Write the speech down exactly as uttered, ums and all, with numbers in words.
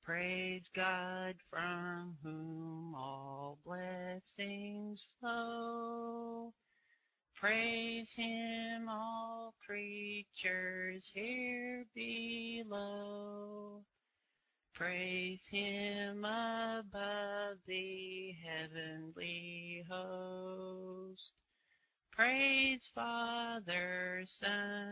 Praise God from whom all blessings flow. Praise Him, all creatures here below. Praise Him above the heavenly host. Praise Father, Son,